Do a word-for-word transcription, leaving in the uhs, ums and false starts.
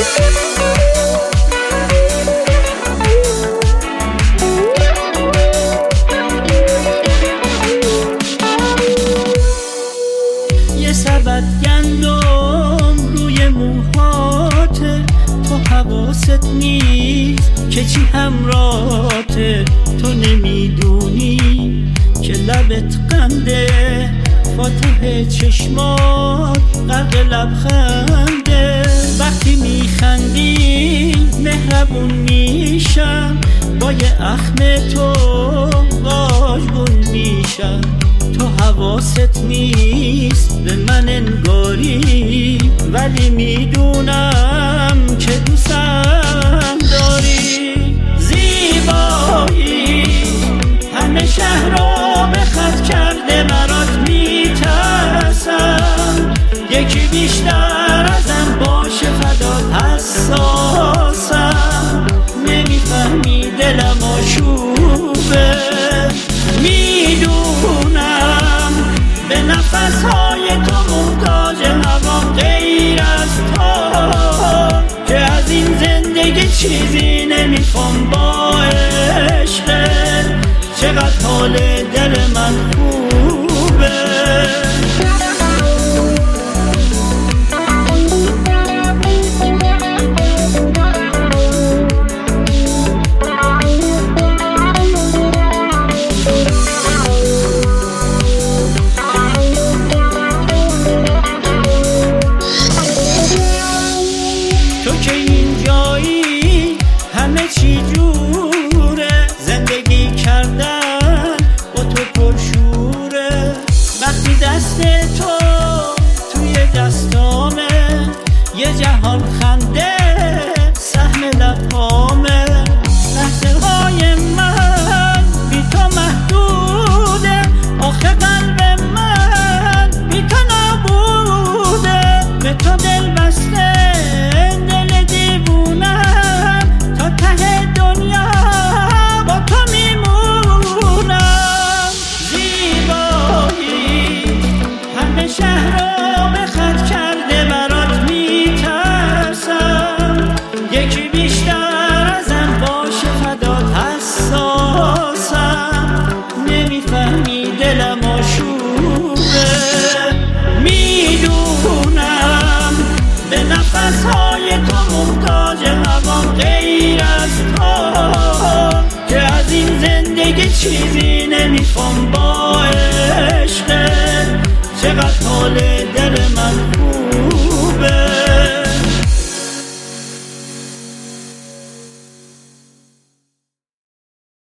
یه سبد گندم روی موهاته، تو حواست نیست که چی همراته. تو نمیدونی که لبت قنده، فاتح چشمات غرق لبخنده. وقتی میخندی مهربون میشم، با یه اخم تو واژگون میشم. تو حواست نیست به من انگاری، ولی میدونم که دوستم داری. زیبایی همه شهر رو به خط کرده، برات میترسم یکی بیشتر ازم باشه فدات. حساسم نمیفهمی دلم آشوبه، میدونم به نفسهای تو محتاج هوام. غیر از تو که از این زندگی چیزی نمیخوام. با عشقت چقدر حال دل من خوبه. تو که اینجایی همه چی جوره، زندگی کردن با تو پرشوره. وقتی دست تو توی دستامه، یه جهان خنده سهم لبامه. لحظه های من بی تو محدوده، آخه قلب من بی تو نبوده. به تو دل بسته دل دیوونم، تا ته دنیا با تو میمونم. زیبایی همه شهر رو به خط کرده، برات میترسم یکی بیشتر ازم باشه فدات. حساسم نمیفهمی دلم آشوبه، میدونم به نفسهای تو محتاج هوام. غیر از تو که از این زندگی چیزی نمیخوام. با عشقت چقدر حال